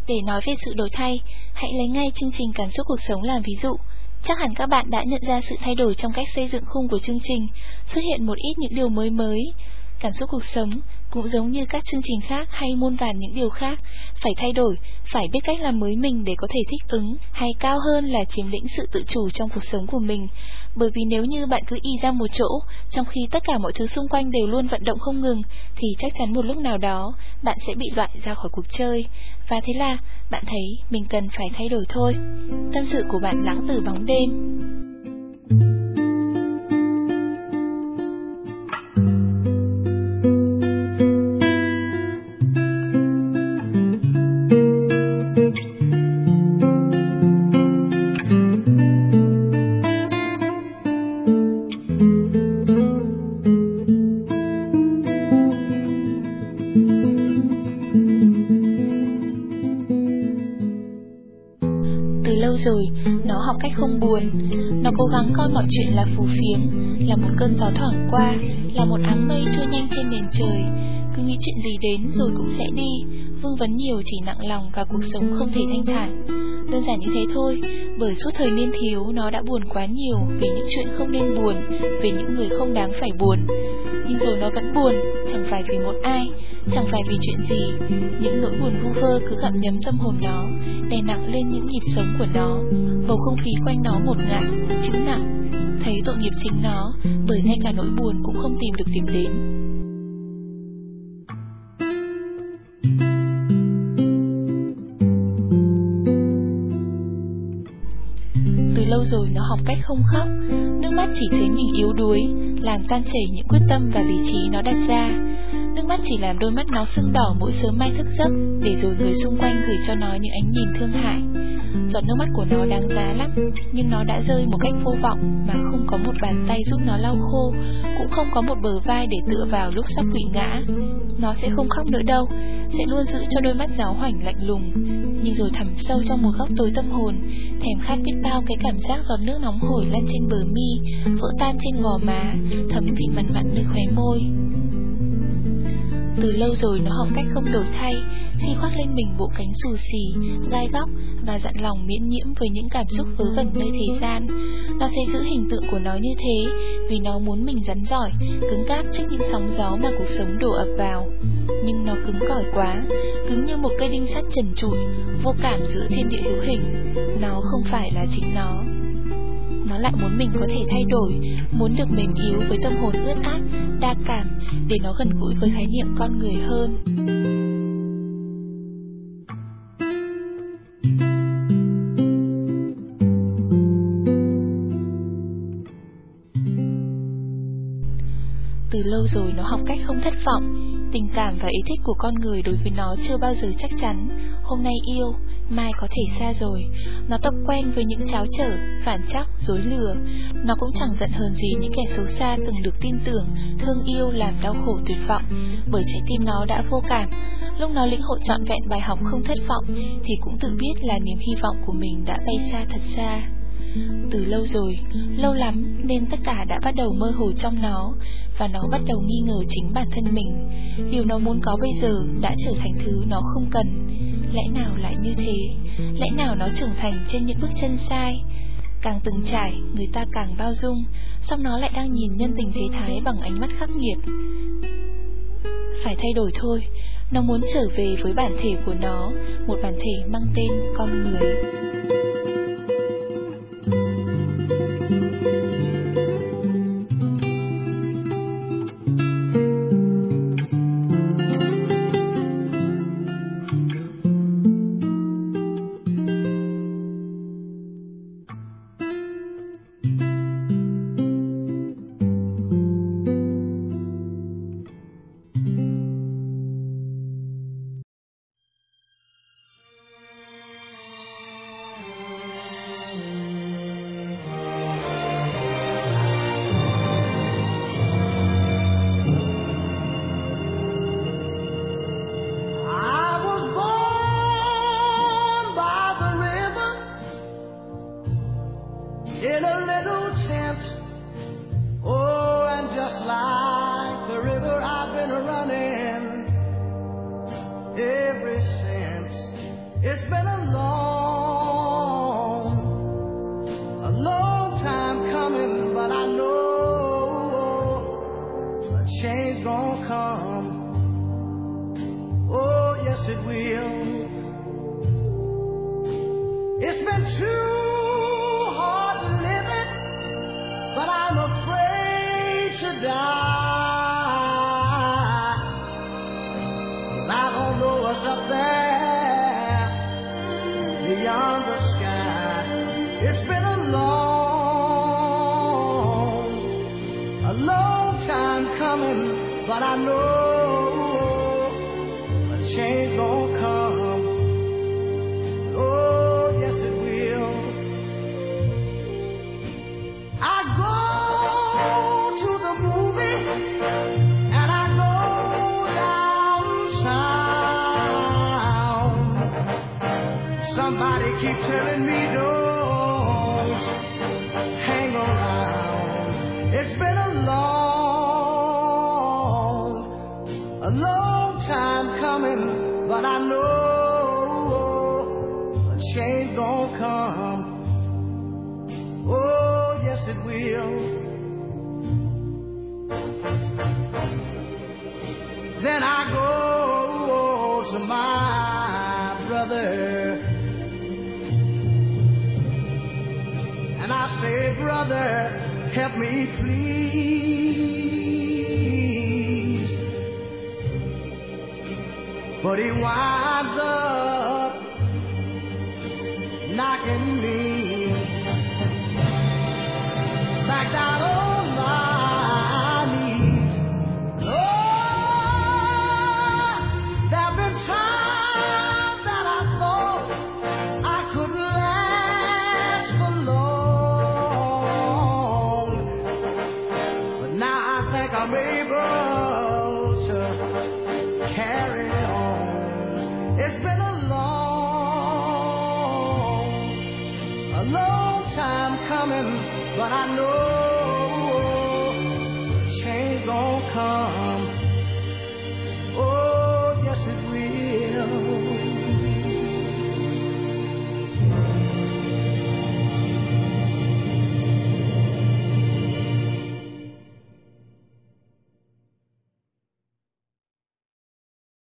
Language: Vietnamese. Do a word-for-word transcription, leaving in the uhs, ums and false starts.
Để nói về sự đổi thay, hãy lấy ngay chương trình Cảm xúc cuộc sống làm ví dụ. Chắc hẳn các bạn đã nhận ra sự thay đổi trong cách xây dựng khung của chương trình, xuất hiện một ít những điều mới mới. Cảm xúc cuộc sống cũng giống như các chương trình khác hay muôn vàn những điều khác, phải thay đổi, phải biết cách làm mới mình để có thể thích ứng, hay cao hơn là chiếm lĩnh sự tự chủ trong cuộc sống của mình. Bởi vì nếu như bạn cứ ì ra một chỗ, trong khi tất cả mọi thứ xung quanh đều luôn vận động không ngừng, thì chắc chắn một lúc nào đó, bạn sẽ bị loại ra khỏi cuộc chơi. Và thế là, bạn thấy mình cần phải thay đổi thôi. Tâm sự của bạn lãng tử bóng đêm. Từ lâu rồi, nó học cách không buồn. Nó cố gắng coi mọi chuyện là phù phiếm, là một cơn gió thoảng qua, là một áng mây trôi nhanh trên nền trời. Cứ nghĩ chuyện gì đến rồi cũng sẽ đi, vương vấn nhiều chỉ nặng lòng và cuộc sống không thể thanh thản. Đơn giản như thế thôi, bởi suốt thời niên thiếu nó đã buồn quá nhiều về những chuyện không nên buồn, về những người không đáng phải buồn. Nhưng rồi nó vẫn buồn, chẳng phải vì một ai, chẳng phải vì chuyện gì. Những nỗi buồn vu vơ cứ gặm nhấm tâm hồn nó, đè nặng lên những nhịp sống của nó. Bầu không khí quanh nó một ngạt, chữ nặng. Thấy tội nghiệp chính nó, bởi ngay cả nỗi buồn cũng không tìm được điểm đến. Từ lâu rồi nó học cách không khóc. Nước mắt chỉ thấy mình yếu đuối, làm tan chảy những quyết tâm và lý trí nó đặt ra. Nước mắt chỉ làm đôi mắt nó sưng đỏ mỗi sớm mai thức giấc, để rồi người xung quanh gửi cho nó những ánh nhìn thương hại. Giọt nước mắt của nó đáng giá lắm, nhưng nó đã rơi một cách vô vọng, mà không có một bàn tay giúp nó lau khô, cũng không có một bờ vai để tựa vào lúc sắp quỵ ngã. Nó sẽ không khóc nữa đâu, sẽ luôn giữ cho đôi mắt giáo hoảnh lạnh lùng. Nhưng rồi thẳm sâu trong một góc tối tâm hồn, thèm khát biết bao cái cảm giác giọt nước nóng hổi lăn trên bờ mi, vỡ tan trên gò má, thấm vị mặn mặn nơi khóe môi. Từ lâu rồi nó học cách không đổi thay, khi khoác lên mình bộ cánh xù xì, gai góc và dặn lòng miễn nhiễm với những cảm xúc vớ vẩn nơi thế gian. Nó sẽ giữ hình tượng của nó như thế, vì nó muốn mình rắn giỏi, cứng cáp trước những sóng gió mà cuộc sống đổ ập vào. Nhưng nó cứng cỏi quá, cứng như một cây đinh sắt trần trụi, vô cảm giữa thiên địa hữu hình. Nó không phải là chính nó. Nó lại muốn mình có thể thay đổi, muốn được mềm yếu với tâm hồn ướt át, đa cảm, để nó gần gũi với khái niệm con người hơn. Từ lâu rồi nó học cách không thất vọng. Tình cảm và ý thích của con người đối với nó chưa bao giờ chắc chắn. Hôm nay yêu, mai có thể xa rồi. Nó tập quen với những tráo trở, phản trắc, dối lừa. Nó cũng chẳng giận hờn gì những kẻ xấu xa từng được tin tưởng, thương yêu làm đau khổ tuyệt vọng, bởi trái tim nó đã vô cảm. Lúc nó lĩnh hội trọn vẹn bài học không thất vọng, thì cũng tự biết là niềm hy vọng của mình đã bay xa thật xa. Từ lâu rồi, lâu lắm nên tất cả đã bắt đầu mơ hồ trong nó, và nó bắt đầu nghi ngờ chính bản thân mình. Điều nó muốn có bây giờ đã trở thành thứ nó không cần. Lẽ nào lại như thế? Lẽ nào nó trưởng thành trên những bước chân sai? Càng từng trải, người ta càng bao dung, song nó lại đang nhìn nhân tình thế thái bằng ánh mắt khắc nghiệt. Phải thay đổi thôi. Nó muốn trở về với bản thể của nó, một bản thể mang tên con người. It's been a long, a long time coming, but I know a change gonna come. Oh, yes it will. It's been too hard living, but I'm afraid to die. 'Cause I don't know what's up there beyond the sky. It's been a long, a long time coming, but I know a change gonna come. Oh, yes it will. I go to the movie and I go downtown. Somebody keep telling me don't hang around. It's been a long, a long time coming, but I know a change gon' come. Oh, yes it will. Then I go to my brother and I say, brother, help me please. But he winds up knocking me back down on my knees. Oh, there've been times that I thought I could last for long, but now I think I'm able to carry on. It's been a long, a long time coming, but I know